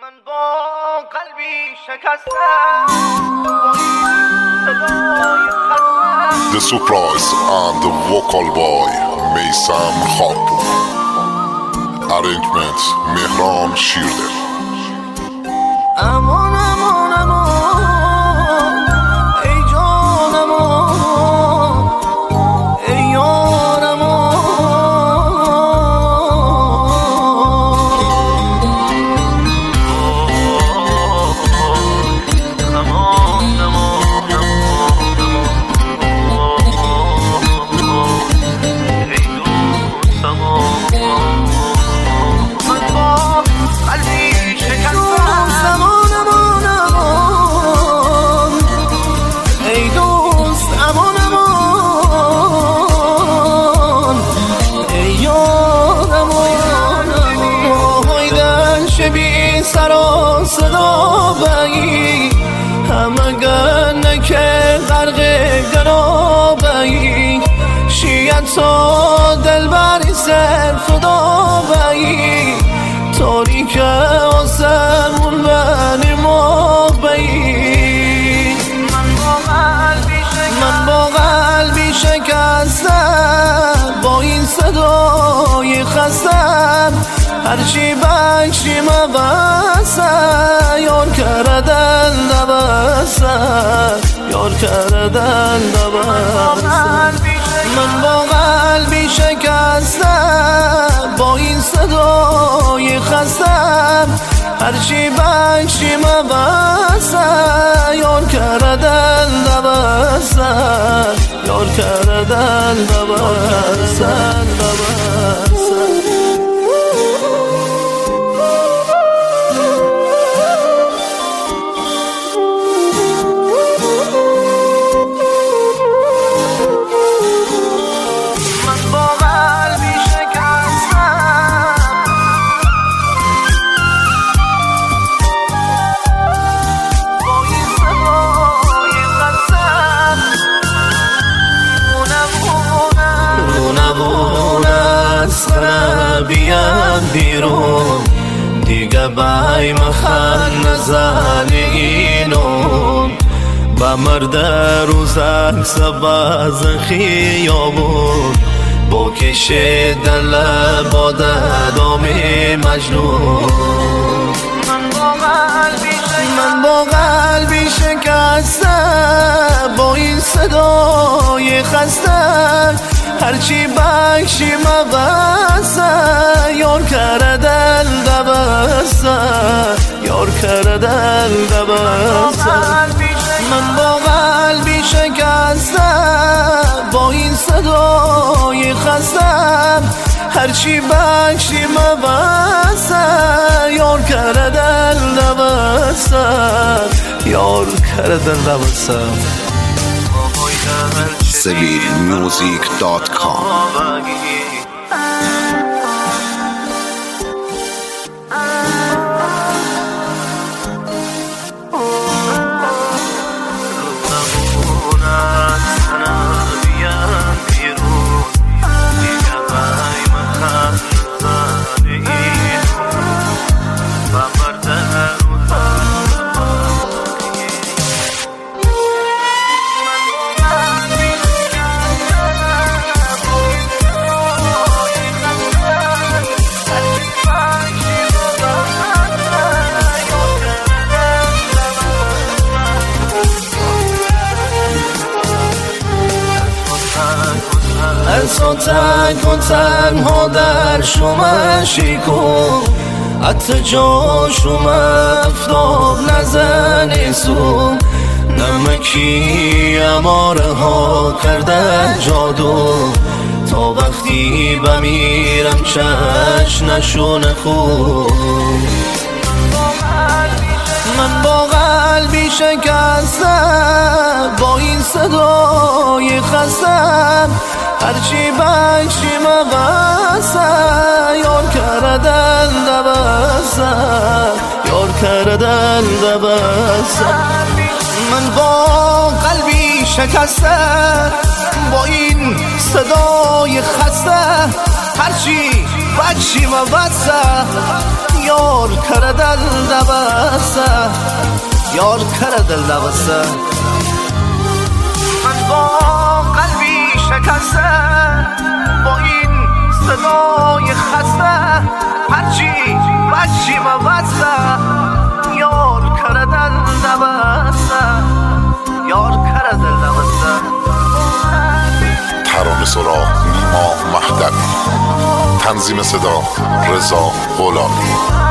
من با قلبی شکسته The Surprise and the Vocal Boy میثم خاکپور. Arrangement مهران شیردل. امان امان امان ای جان امان ای یار امان سر و صدا بایی همه گنه که غرق گنابایی شیعت تو دل بری سر خدا بایی تاریک آسمون بنی ما بایی من با قلبی شکستم با این صدای خستم هرچی بکشی مبسه یار کردن نبسه یار کردن نبسه من با قلبی شکستم با این صدای خستم هرچی بکشی مبسه یار کردن نبسه یار کردن نبسه بیام بیرون دیگه بای مخن نزن اینو با مرد روزک سباز خیابون با کشه دل باده دامی مجنون من با قلبی شکستم با این صدای خستم هرچی بکشی مبسه یار کردن دبسه یار کردن دبسه من با قلبی شکستم با این صدای خستم هرچی بکشی مبسه یار کردن دبسه یار کردن دبسه SaveMusic.com. از تنگ و تنها در شما شیکو حتی جا شما افتاب نزنی سو نمکی اماره ها کرده جادو تا وقتی بمیرم چش نشونه خوب من با قلبی شکستم با این صدای خستم هرچی بکشی مبسه یار کردن دبسه یار کردن دبسه من با قلبی شکستم با این صدای خسته هرچی بکشی مبسه یار کردن دبسه نبسته یار کره دل نبسته من با قلبی شکسته با این صدای خسته هرچی بچی مبسته یار کره دل نبسته یار کره دل نبسته ترانه سرا نیما مهدوی، تنظیم صدا رضا غلامی.